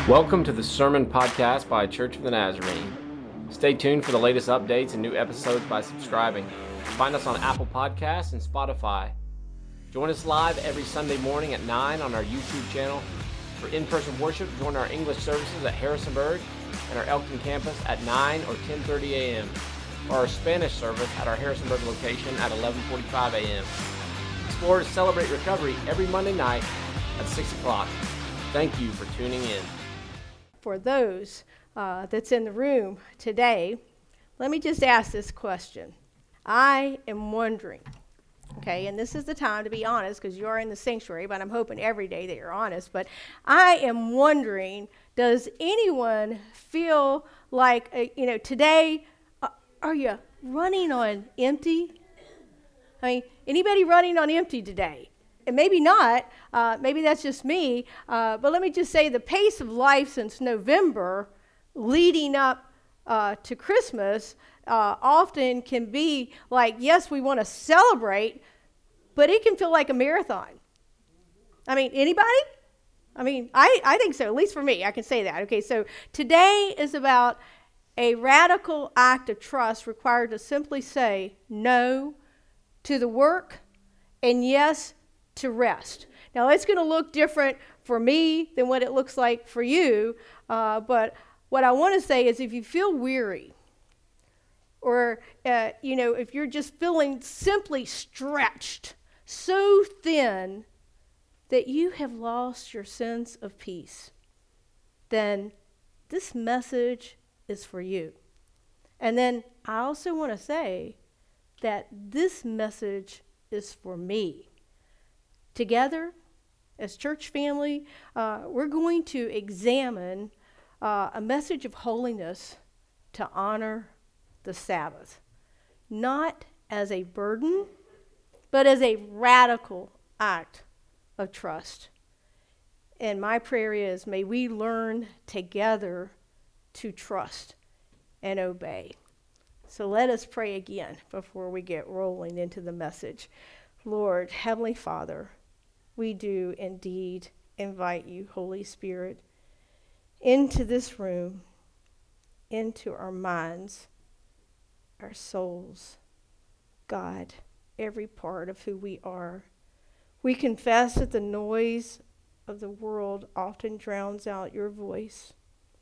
Welcome to the Sermon Podcast by Church of the Nazarene. Stay tuned for the latest updates and new episodes by subscribing. Find us on Apple Podcasts and Spotify. Join us live every Sunday morning at 9 on our YouTube channel. For in-person worship, join our English services at Harrisonburg and our Elkton campus at 9 or 10:30 a.m. or our Spanish service at our Harrisonburg location at 11:45 a.m. Explorers celebrate recovery every Monday night at 6 o'clock. Thank you for tuning in. For those that's in the room today, let me just ask this question. I am wondering, okay, and this is the time to be honest because you are in the sanctuary, but I'm hoping every day that you're honest, but I am wondering, does anyone feel like, today, are you running on empty? I mean, anybody running on empty today? And maybe not, maybe that's just me, but let me just say the pace of life since November leading up to Christmas often can be like, yes, we want to celebrate, but it can feel like a marathon. I mean, anybody? I mean, I think so, at least for me, I can say that. Okay, so today is about a radical act of trust required to simply say no to the work and yes to rest. Now, it's going to look different for me than what it looks like for you, but what I want to say is if you feel weary or, if you're just feeling simply stretched so thin that you have lost your sense of peace, then this message is for you. And then I also want to say that this message is for me. Together, as church family, we're going to examine a message of holiness to honor the Sabbath, not as a burden, but as a radical act of trust. And my prayer is, may we learn together to trust and obey. So let us pray again before we get rolling into the message. Lord, Heavenly Father, we do indeed invite you, Holy Spirit, into this room, into our minds, our souls. God, every part of who we are. We confess that the noise of the world often drowns out your voice.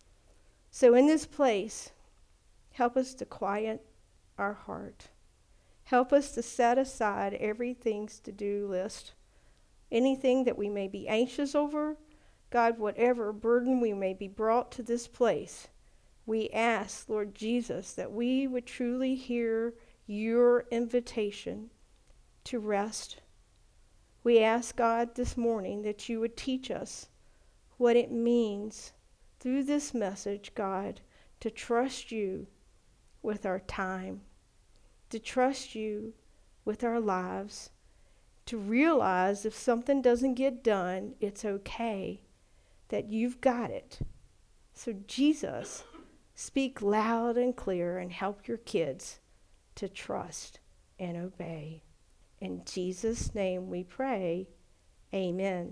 So in this place, help us to quiet our heart. Help us to set aside everything's to-do list. Anything that we may be anxious over, God, whatever burden we may be brought to this place, we ask, Lord Jesus, that we would truly hear your invitation to rest. We ask, God, this morning that you would teach us what it means through this message, God, to trust you with our time, to trust you with our lives, to realize if something doesn't get done, it's okay, that you've got it. So Jesus, speak loud and clear and help your kids to trust and obey. In Jesus' name we pray, amen.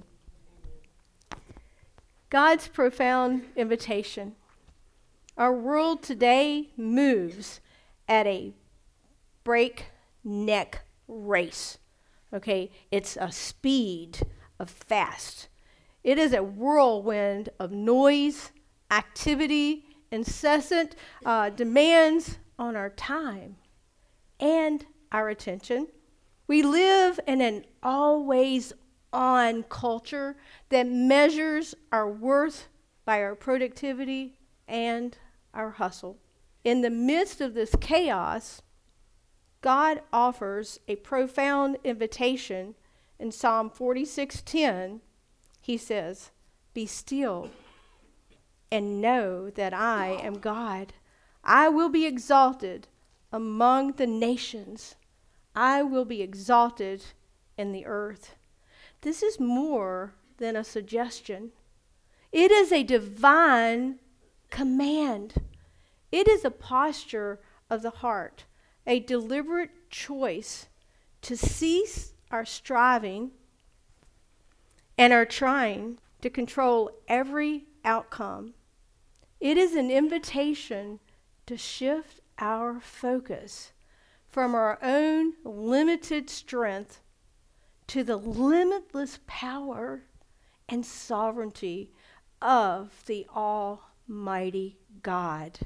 God's profound invitation. Our world today moves at a breakneck race. Okay, it's a speed of fast. It is a whirlwind of noise, activity, incessant demands on our time and our attention. We live in an always-on culture that measures our worth by our productivity and our hustle. In the midst of this chaos, God offers a profound invitation. In Psalm 46:10, he says, "Be still and know that I am God. I will be exalted among the nations. I will be exalted in the earth." This is more than a suggestion. It is a divine command. It is a posture of the heart, a deliberate choice to cease our striving and our trying to control every outcome. It is an invitation to shift our focus from our own limited strength to the limitless power and sovereignty of the Almighty God.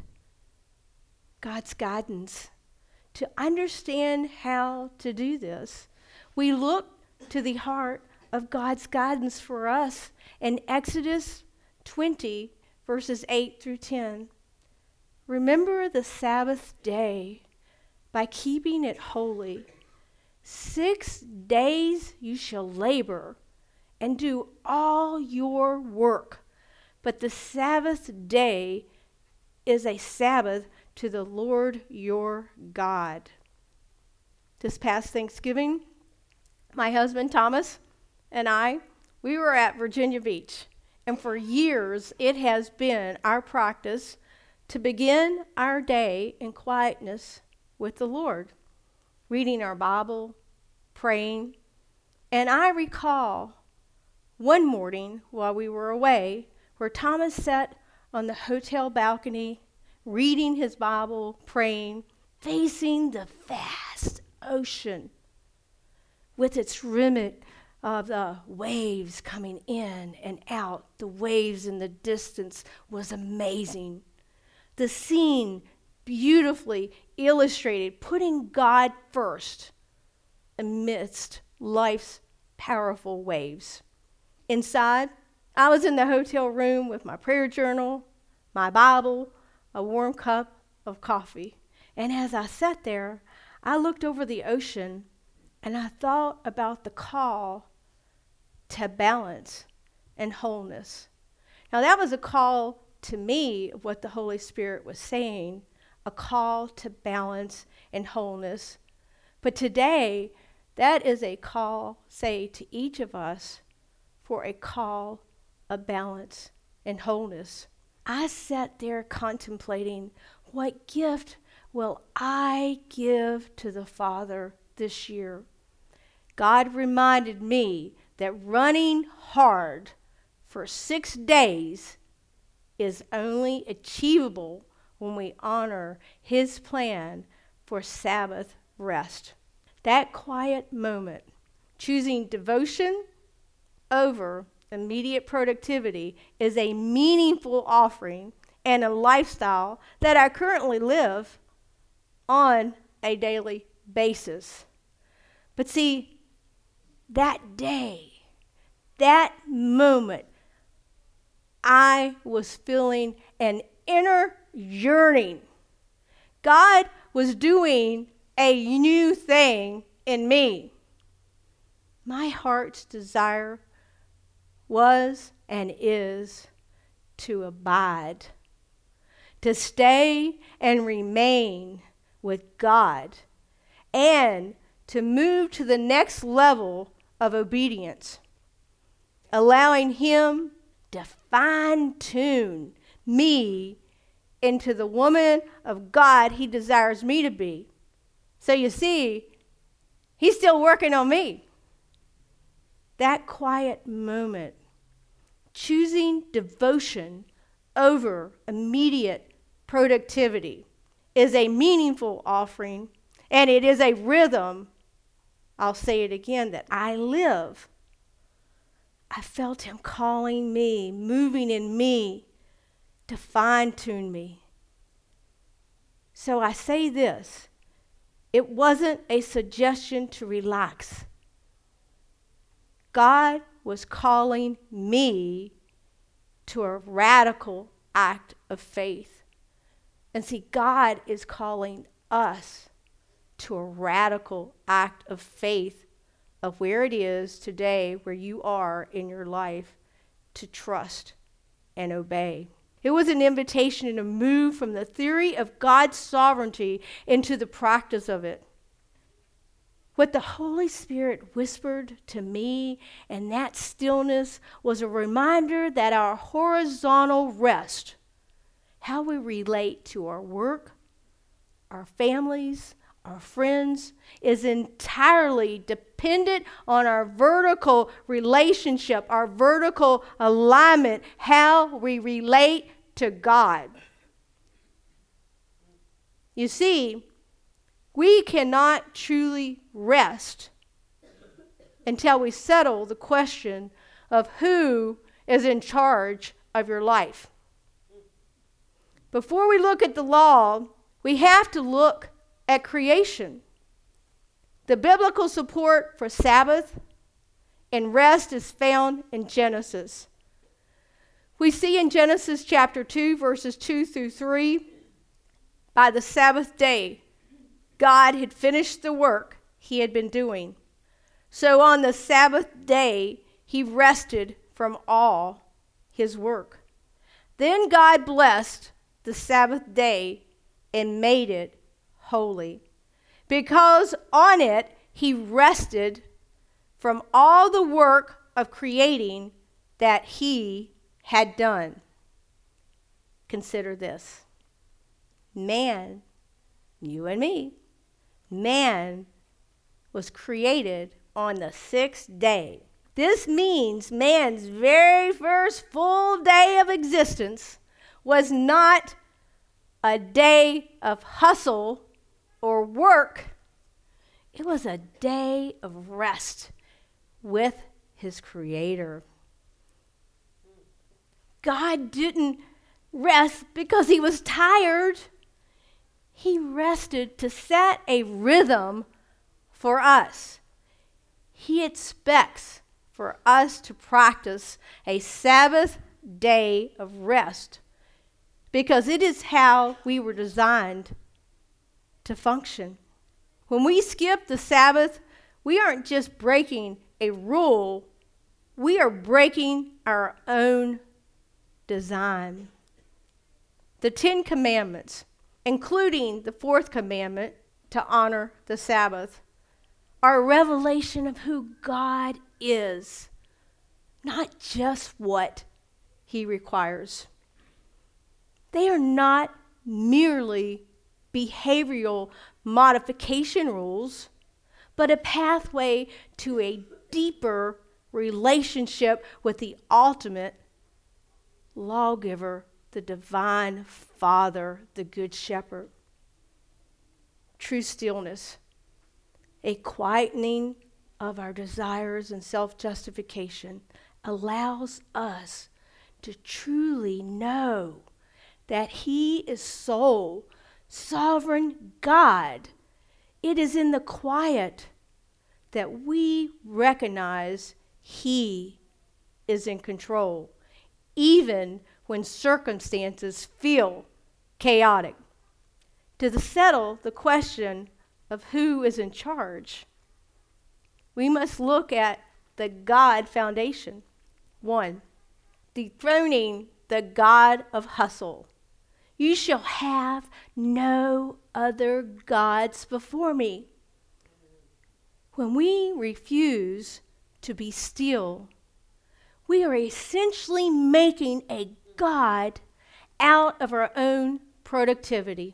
God's guidance. To understand how to do this, we look to the heart of God's guidance for us in Exodus 20, verses 8 through 10. Remember the Sabbath day by keeping it holy. 6 days you shall labor and do all your work, but the Sabbath day is a Sabbath to the Lord your God. This past Thanksgiving, my husband Thomas and we were at Virginia Beach, and for years it has been our practice to begin our day in quietness with the Lord, reading our Bible, praying. And I recall one morning while we were away where Thomas sat on the hotel balcony reading his Bible, praying, facing the vast ocean with its rimmet of the waves coming in and out. The waves in the distance was amazing. The scene beautifully illustrated putting God first amidst life's powerful waves. Inside, I was in the hotel room with my prayer journal, my Bible, a warm cup of coffee. And as I sat there, I looked over the ocean and I thought about the call to balance and wholeness. Now, that was a call to me of what the Holy Spirit was saying, a call to balance and wholeness. But today, that is a call, say, to each of us for a call of balance and wholeness. I sat there contemplating, what gift will I give to the Father this year? God reminded me that running hard for 6 days is only achievable when we honor His plan for Sabbath rest. That quiet moment, choosing devotion over immediate productivity, is a meaningful offering and a lifestyle that I currently live on a daily basis. But see, that day, that moment, I was feeling an inner yearning. God was doing a new thing in me. My heart's desire was and is to abide, to stay and remain with God, and to move to the next level of obedience, allowing Him to fine-tune me into the woman of God He desires me to be. So you see, He's still working on me. That quiet moment, choosing devotion over immediate productivity, is a meaningful offering, and it is a rhythm, I'll say it again, that I live. I felt Him calling me, moving in me to fine-tune me. So I say this, it wasn't a suggestion to relax. God was calling me to a radical act of faith. And see, God is calling us to a radical act of faith of where it is today, where you are in your life, to trust and obey. It was an invitation to move from the theory of God's sovereignty into the practice of it. What the Holy Spirit whispered to me in that stillness was a reminder that our horizontal rest, how we relate to our work, our families, our friends, is entirely dependent on our vertical relationship, our vertical alignment, how we relate to God. You see, we cannot truly rest until we settle the question of who is in charge of your life. Before we look at the law, we have to look at creation. The biblical support for Sabbath and rest is found in Genesis. We see in Genesis chapter 2, verses 2 through 3, by the Sabbath day, God had finished the work he had been doing. So on the Sabbath day, he rested from all his work. Then God blessed the Sabbath day and made it holy, because on it he rested from all the work of creating that he had done. Consider this. Man, you and me, man was created on the sixth day. This means man's very first full day of existence was not a day of hustle or work. It was a day of rest with his Creator. God didn't rest because he was tired. He rested to set a rhythm for us. He expects for us to practice a Sabbath day of rest because it is how we were designed to function. When we skip the Sabbath, we aren't just breaking a rule, we are breaking our own design. The 10 Commandments, including the fourth commandment to honor the Sabbath, are a revelation of who God is, not just what he requires. They are not merely behavioral modification rules, but a pathway to a deeper relationship with the ultimate lawgiver, the divine Father, the Good Shepherd. True stillness, a quietening of our desires and self-justification, allows us to truly know that he is sole, sovereign God. It is in the quiet that we recognize he is in control, even when circumstances feel chaotic. To settle the question of who is in charge, we must look at the God foundation. 1, dethroning the God of hustle. You shall have no other gods before me. When we refuse to be still, we are essentially making a God out of our own productivity.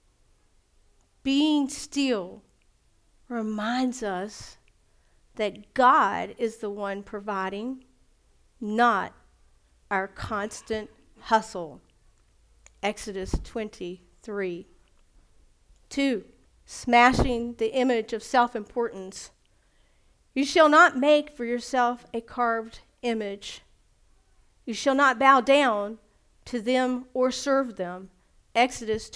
Being still reminds us that God is the one providing, not our constant hustle. Exodus 23. 2, smashing the image of self-importance. You shall not make for yourself a carved image. You shall not bow down to them or serve them. Exodus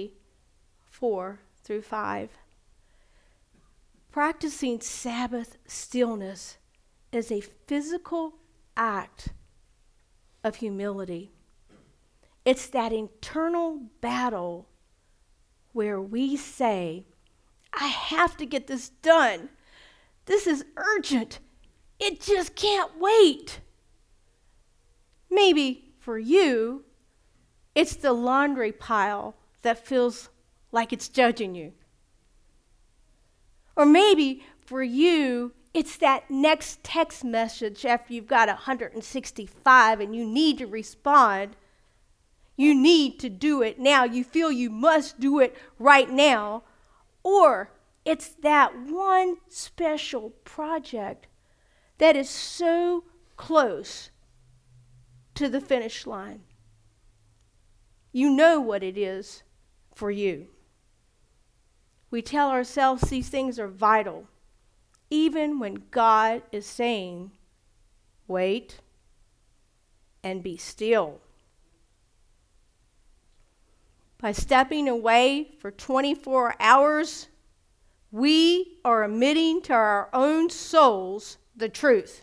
20:4-5. Practicing Sabbath stillness is a physical act of humility. It's that internal battle where we say, I have to get this done. This is urgent. It just can't wait. Maybe for you, it's the laundry pile that feels like it's judging you. Or maybe for you, it's that next text message after you've got 165 and you need to respond. You need to do it now. You feel you must do it right now, Or it's that one special project that is so close to the finish line. You know what it is for you. We tell ourselves these things are vital, even when God is saying, wait and be still. By stepping away for 24 hours, we are admitting to our own souls the truth.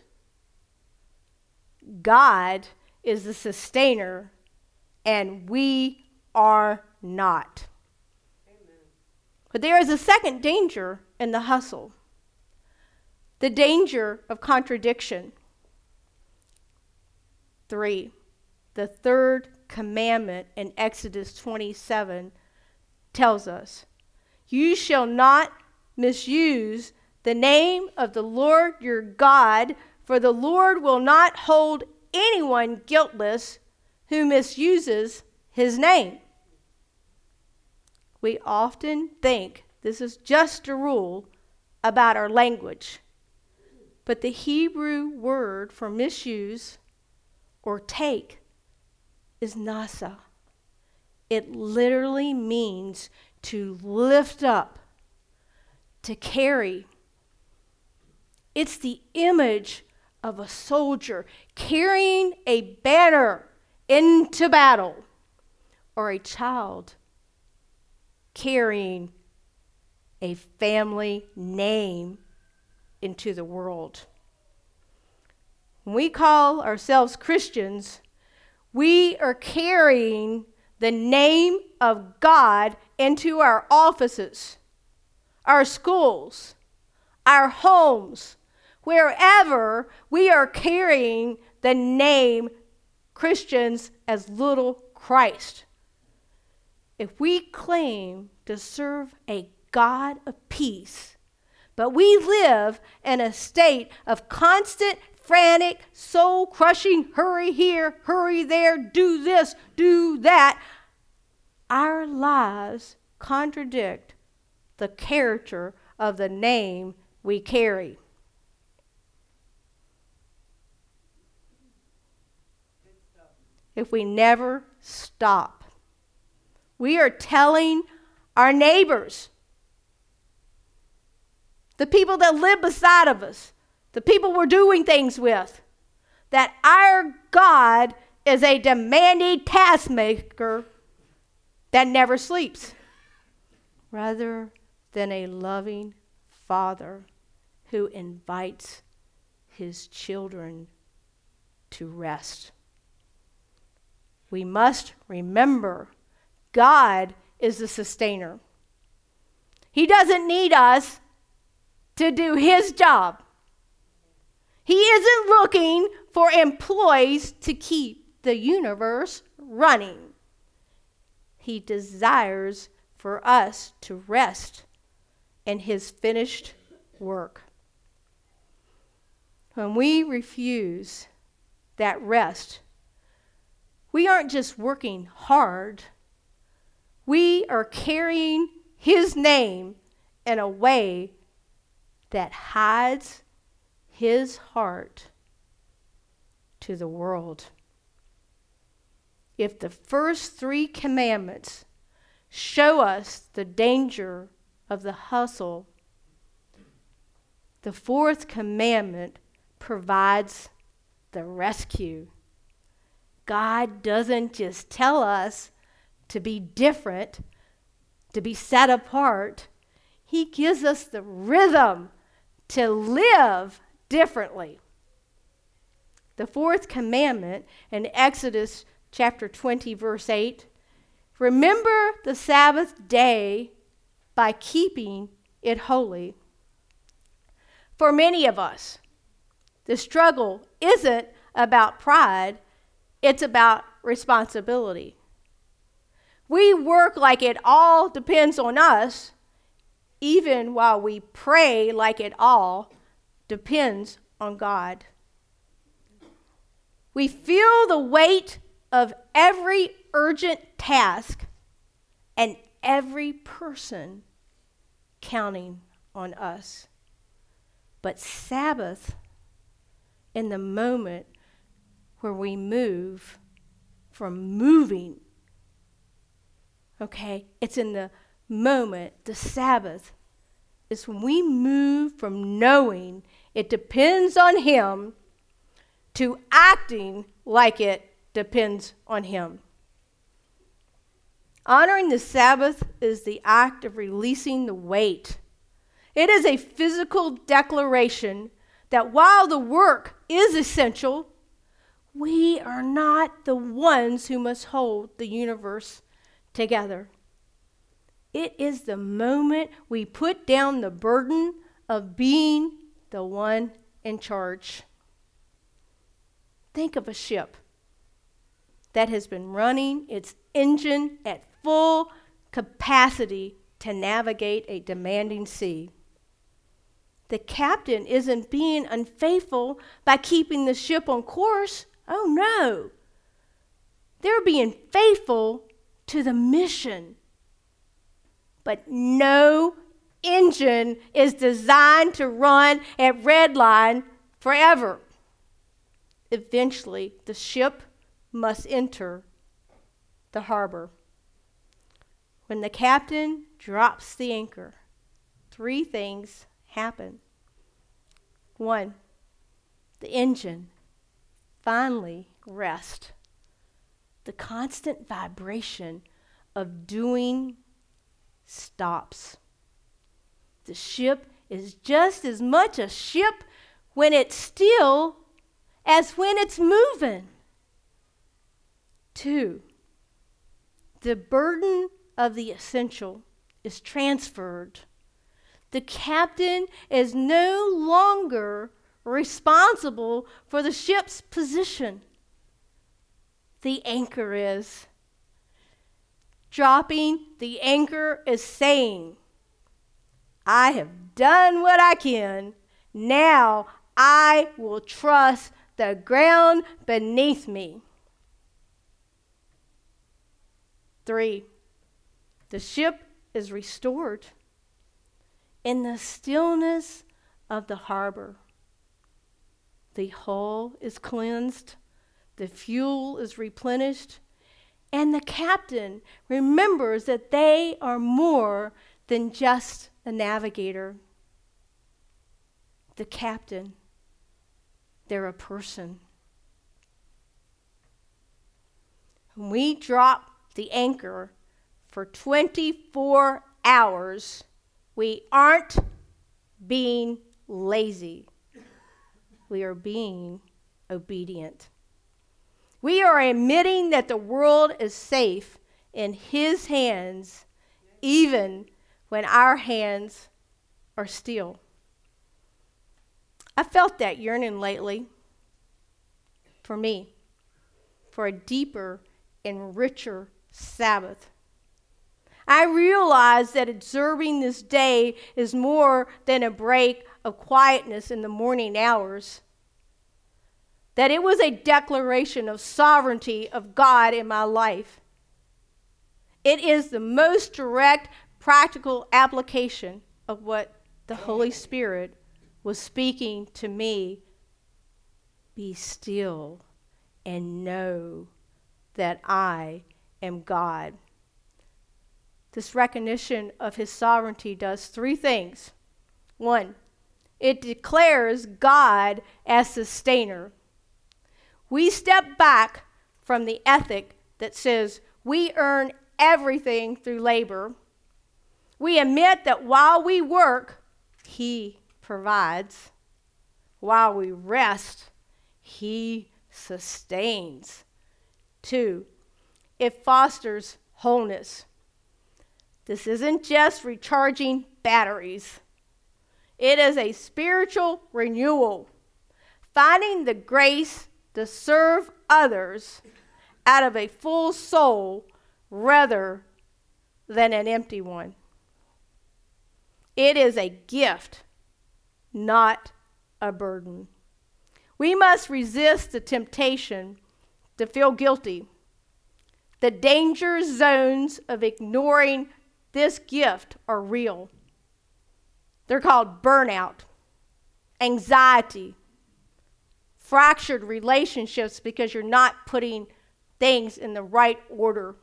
God is the sustainer, and we are not. Amen. But there is a second danger in the hustle, the danger of contradiction. 3, the third commandment in Exodus 27 tells us, you shall not misuse the name of the Lord your God, for the Lord will not hold anyone guiltless who misuses his name. We often think this is just a rule about our language, but the Hebrew word for misuse or take is nasa. It literally means to lift up, to carry. It's the image of a soldier carrying a banner into battle, or a child carrying a family name into the world. When we call ourselves Christians, we are carrying the name of God into our offices, our schools, our homes, wherever we are carrying the name Christians as little Christ. If we claim to serve a God of peace, but we live in a state of constant, frantic, soul-crushing, hurry here, hurry there, do this, do that, our lives contradict the character of the name we carry. If we never stop, we are telling our neighbors, the people that live beside of us, the people we're doing things with, that our God is a demanding taskmaker that never sleeps, rather than a loving Father who invites his children to rest. We must remember God is the sustainer. He doesn't need us to do his job. He isn't looking for employees to keep the universe running. He desires for us to rest in his finished work. When we refuse that rest, we aren't just working hard. We are carrying his name in a way that hides his heart to the world. If the first 3 commandments show us the danger of the hustle, the 4th commandment provides the rescue. God doesn't just tell us to be different, to be set apart. He gives us the rhythm to live differently. The 4th commandment in Exodus chapter 20, verse 8, remember the Sabbath day by keeping it holy. For many of us, the struggle isn't about pride, it's about responsibility. We work like it all depends on us, even while we pray like it all depends on God. We feel the weight of every urgent task, and every person counting on us. But Sabbath, in the moment where we move from moving, okay, it's in the moment, the Sabbath, is when we move from knowing it depends on Him to acting like it depends on Him. Honoring the Sabbath is the act of releasing the weight. It is a physical declaration that while the work is essential, we are not the ones who must hold the universe together. It is the moment we put down the burden of being the one in charge. Think of a ship that has been running its engine at full capacity to navigate a demanding sea. The captain isn't being unfaithful by keeping the ship on course. Oh no. They're being faithful to the mission. But no engine is designed to run at red line forever. Eventually, the ship must enter the harbor. When the captain drops the anchor, 3 things happen. 1, the engine finally rests. The constant vibration of doing stops. The ship is just as much a ship when it's still as when it's moving. 2, the burden of the essential is transferred. The captain is no longer responsible for the ship's position. The anchor is. Dropping the anchor is saying, I have done what I can. Now I will trust the ground beneath me. 3, the ship is restored in the stillness of the harbor. The hull is cleansed, the fuel is replenished, and the captain remembers that they are more than just a navigator. The captain, they're a person. When we drop the anchor for 24 hours, we aren't being lazy. We are being obedient. We are admitting that the world is safe in His hands, even when our hands are still. I felt that yearning lately for me, for a deeper and richer Sabbath. I realize that observing this day is more than a break of quietness in the morning hours. That it was a declaration of sovereignty of God in my life. It is the most direct, practical application of what the Holy Spirit was speaking to me. Be still and know that I am God. This recognition of His sovereignty does 3 things. 1, it declares God as sustainer. We step back from the ethic that says we earn everything through labor. We admit that while we work, He provides. While we rest, He sustains. 2, it fosters wholeness. This isn't just recharging batteries. It is a spiritual renewal, finding the grace to serve others out of a full soul rather than an empty one. It is a gift, not a burden. We must resist the temptation to feel guilty. The danger zones of ignoring this gift are real. They're called burnout, anxiety, fractured relationships because you're not putting things in the right order.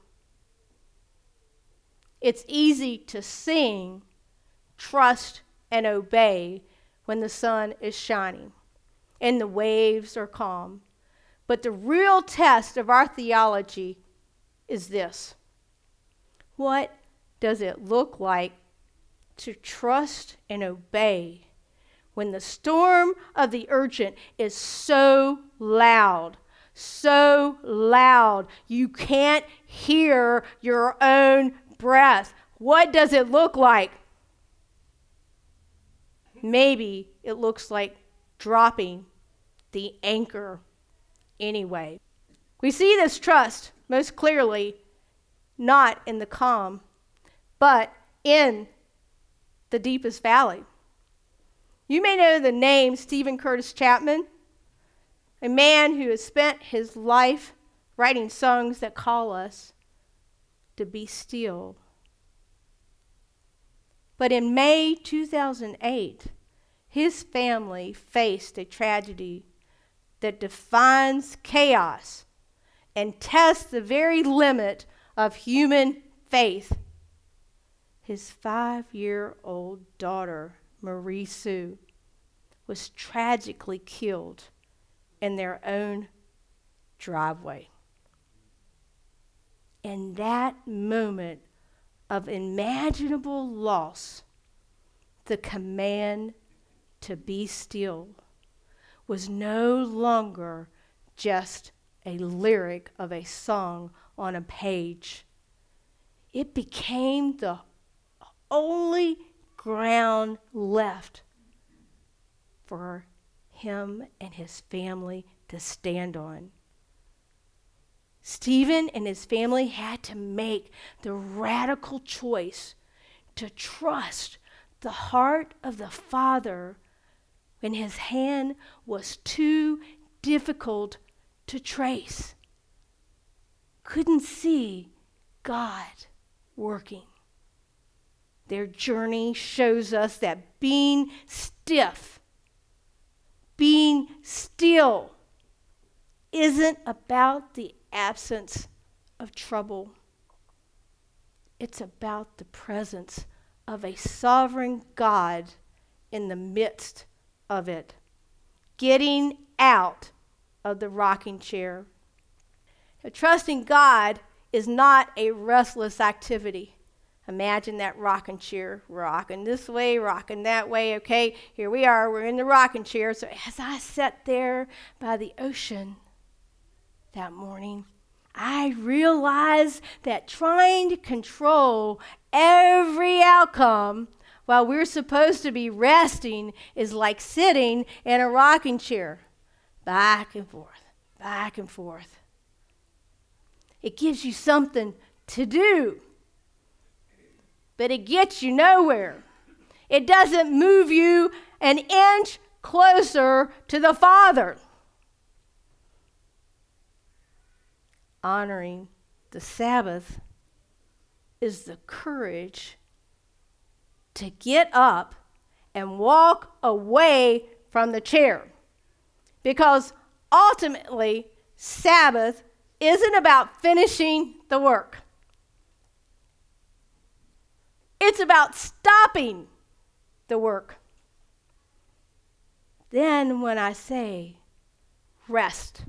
It's easy to sing, trust, and obey when the sun is shining and the waves are calm. But the real test of our theology is this: what does it look like to trust and obey when the storm of the urgent is so loud you can't hear your own breath? What does it look like? Maybe it looks like dropping the anchor anyway. We see this trust most clearly not in the calm, but in the deepest valley. You may know the name Stephen Curtis Chapman, a man who has spent his life writing songs that call us to be still. But in May 2008, his family faced a tragedy that defines chaos and tests the very limit of human faith. His 5-year-old daughter, Marie Sue, was tragically killed in their own driveway. In that moment of unimaginable loss, the command to be still was no longer just a lyric of a song on a page. It became the only ground left for him and his family to stand on. Stephen and his family had to make the radical choice to trust the heart of the Father when his hand was too difficult to trace. Couldn't see God working. Their journey shows us that being still, isn't about the absence of trouble. It's about the presence of a sovereign God in the midst of it. Getting out of the rocking chair. Now, trusting God is not a restless activity. Imagine that rocking chair, rocking this way, rocking that way. Okay, here we are, we're in the rocking chair. So as I sat there by the ocean that morning, I realized that trying to control every outcome while we're supposed to be resting is like sitting in a rocking chair, back and forth, back and forth. It gives you something to do, but it gets you nowhere. It doesn't move you an inch closer to the Father. Honoring the Sabbath is the courage to get up and walk away from the chair. Because ultimately, Sabbath isn't about finishing the work. It's about stopping the work. Then when I say rest,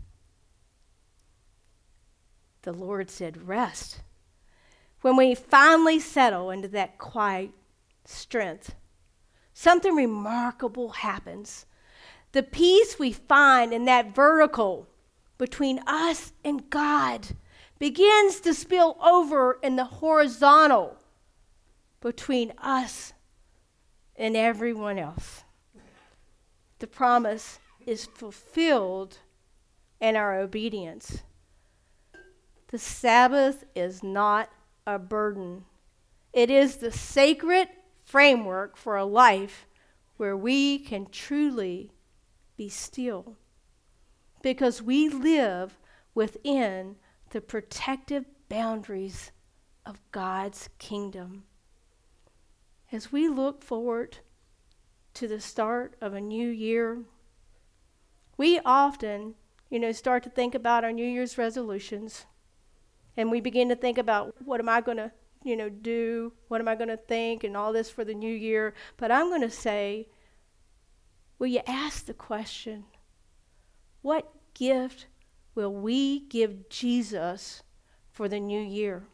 the Lord said rest. When we finally settle into that quiet strength, something remarkable happens. The peace we find in that vertical between us and God begins to spill over in the horizontal between us and everyone else. The promise is fulfilled in our obedience. The Sabbath is not a burden. It is the sacred framework for a life where we can truly be still, because we live within the protective boundaries of God's kingdom. As we look forward to the start of a new year, we often, start to think about our New Year's resolutions. And we begin to think about, what am I going to, do? What am I going to think? And all this for the new year. But I'm going to say, will you ask the question, what gift will we give Jesus for the new year?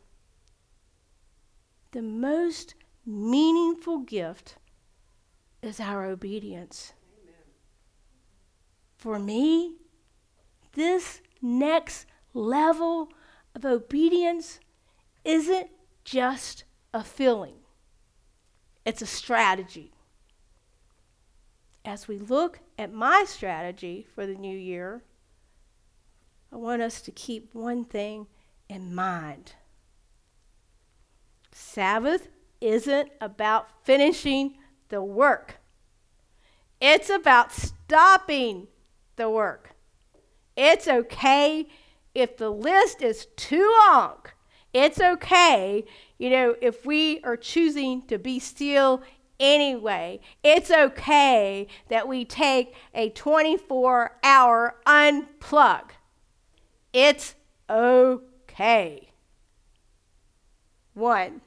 The most meaningful gift is our obedience. Amen. For me, this next level of obedience isn't just a feeling. It's a strategy. As we look at my strategy for the new year, I want us to keep one thing in mind. Sabbath isn't about finishing the work. It's about stopping the work. It's okay if the list is too long. It's okay, if we are choosing to be still anyway. It's okay that we take a 24-hour unplug. It's okay. 1,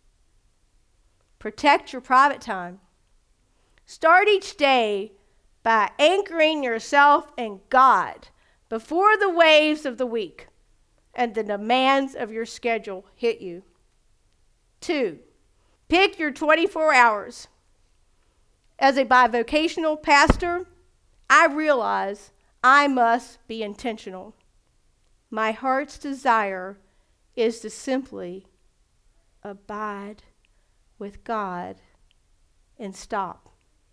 protect your private time. Start each day by anchoring yourself in God before the waves of the week and the demands of your schedule hit you. 2, pick your 24 hours. As a bivocational pastor, I realize I must be intentional. My heart's desire is to simply abide with God and stop.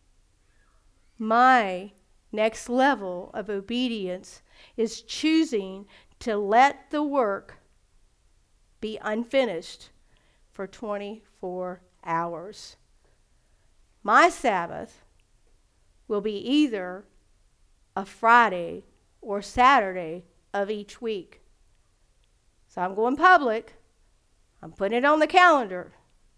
My next level of obedience is choosing to let the work be unfinished for 24 hours. My Sabbath will be either a Friday or Saturday of each week. So I'm going public. I'm putting it on the calendar.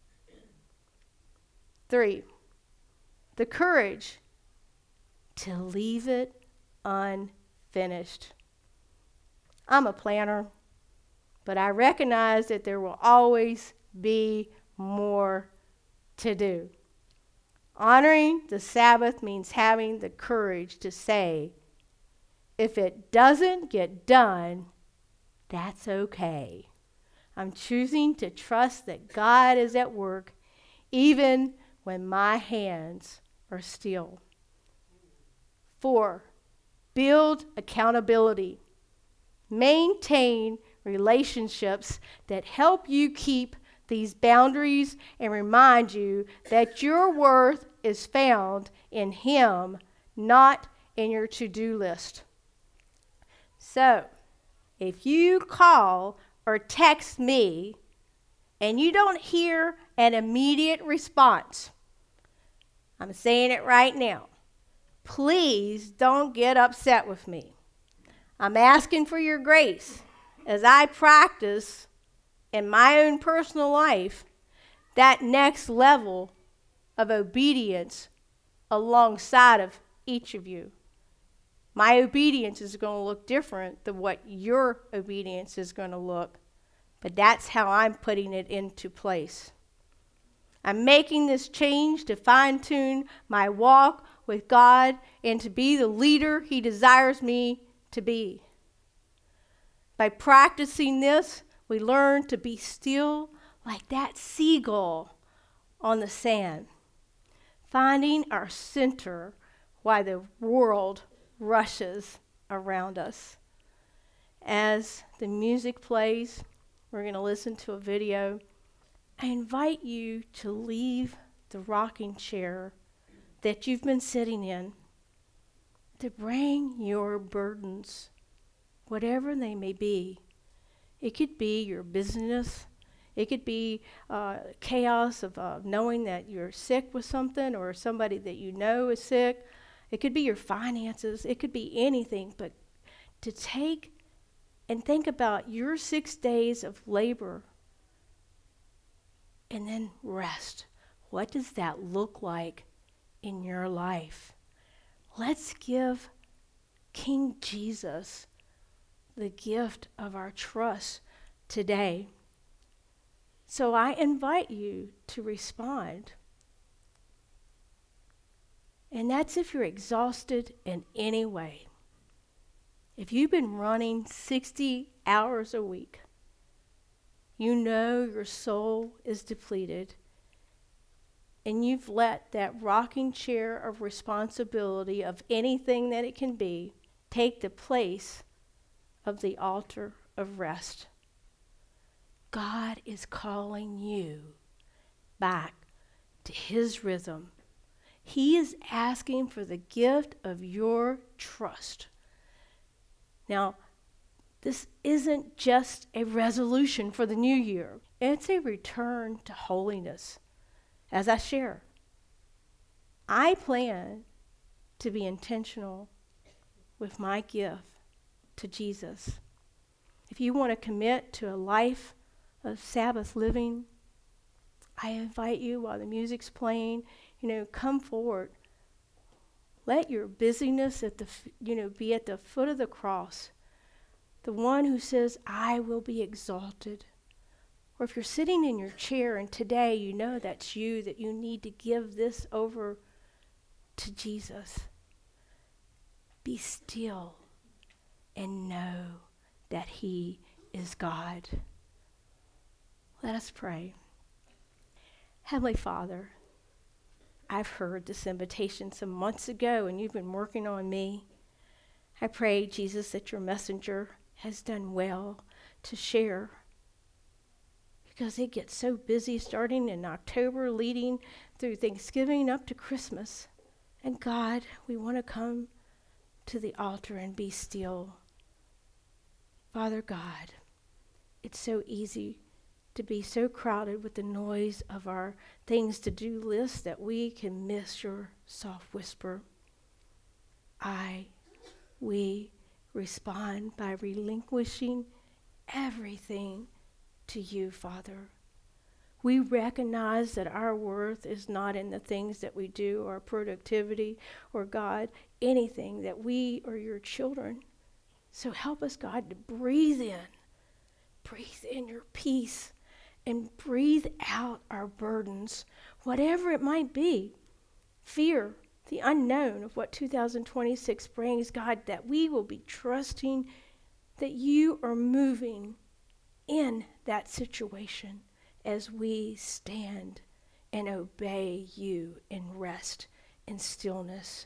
3, the courage to leave it unfinished. I'm a planner, but I recognize that there will always be more to do. Honoring the Sabbath means having the courage to say, if it doesn't get done, that's okay. I'm choosing to trust that God is at work even when my hands are still. 4, build accountability. Maintain relationships that help you keep these boundaries and remind you that your worth is found in Him, not in your to-do list. So, if you call or text me and you don't hear an immediate response, I'm saying it right now, please don't get upset with me. I'm asking for your grace as I practice in my own personal life that next level of obedience alongside of each of you. My obedience is going to look different than what your obedience is going to look, but that's how I'm putting it into place. I'm making this change to fine-tune my walk with God and to be the leader He desires me to be. By practicing this, we learn to be still like that seagull on the sand, finding our center while the world rushes around us. As the music plays, we're going to listen to a video. I invite you to leave the rocking chair that you've been sitting in, to bring your burdens, whatever they may be. It could be your business. It could be chaos of knowing that you're sick with something or somebody that you know is sick. It could be your finances. It could be anything. But to take and think about your 6 days of labor and then rest. What does that look like in your life. Let's give King Jesus the gift of our trust today. So I invite you to respond. And that's if you're exhausted in any way. If you've been running 60 hours a week, you know your soul is depleted, and you've let that rocking chair of responsibility of anything that it can be take the place of the altar of rest. God is calling you back to his rhythm. He is asking for the gift of your trust. Now, this isn't just a resolution for the new year. It's a return to holiness. As I share, I plan to be intentional with my gift to Jesus. If you want to commit to a life of Sabbath living, I invite you while the music's playing, come forward. Let your busyness be at the foot of the cross. The one who says, I will be exalted. Or if you're sitting in your chair and today you know that's you, that you need to give this over to Jesus, be still and know that he is God. Let us pray. Heavenly Father, I've heard this invitation some months ago, and you've been working on me. I pray, Jesus, that your messenger has done well to share, because it gets so busy starting in October, leading through Thanksgiving up to Christmas. And God, we want to come to the altar and be still. Father God, it's so easy to be so crowded with the noise of our things to do list that we can miss your soft whisper. We respond by relinquishing everything to you, Father. We recognize that our worth is not in the things that we do, or productivity, or God, anything that we are your children. So help us, God, to breathe in your peace, and breathe out our burdens, whatever it might be. Fear, the unknown of what 2026 brings, God, that we will be trusting that you are moving in that situation as we stand and obey you in rest and stillness.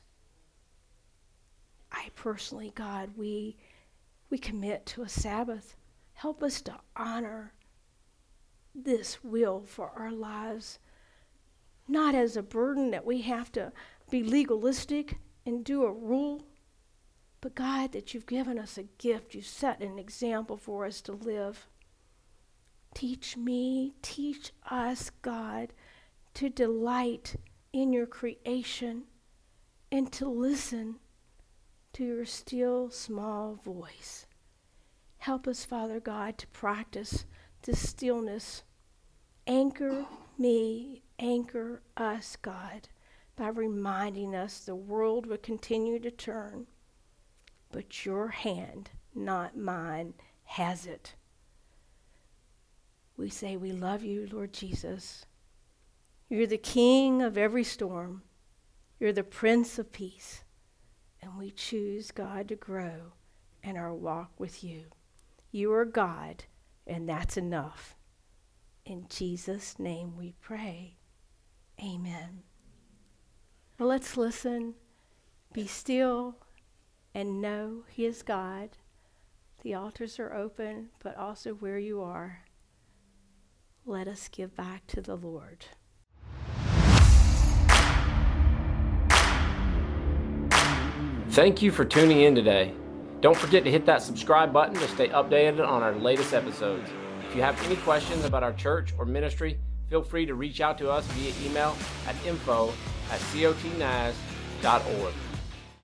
I personally, God, we commit to a Sabbath. Help us to honor this will for our lives, not as a burden that we have to be legalistic and do a rule, but God, that you've given us a gift. You set an example for us to live. Teach me, teach us, God, to delight in your creation and to listen to your still small voice. Help us, Father God, to practice this stillness. Anchor me, anchor us, God, by reminding us the world will continue to turn, but your hand, not mine, has it. We say we love you, Lord Jesus. You're the King of every storm. You're the Prince of Peace. And we choose, God, to grow in our walk with you. You are God, and that's enough. In Jesus' name we pray. Amen. Well, let's listen, be still, and know he is God. The altars are open, but also where you are, let us give back to the Lord. Thank you for tuning in today. Don't forget to hit that subscribe button to stay updated on our latest episodes. If you have any questions about our church or ministry, feel free to reach out to us via email at info@cotnaz.org.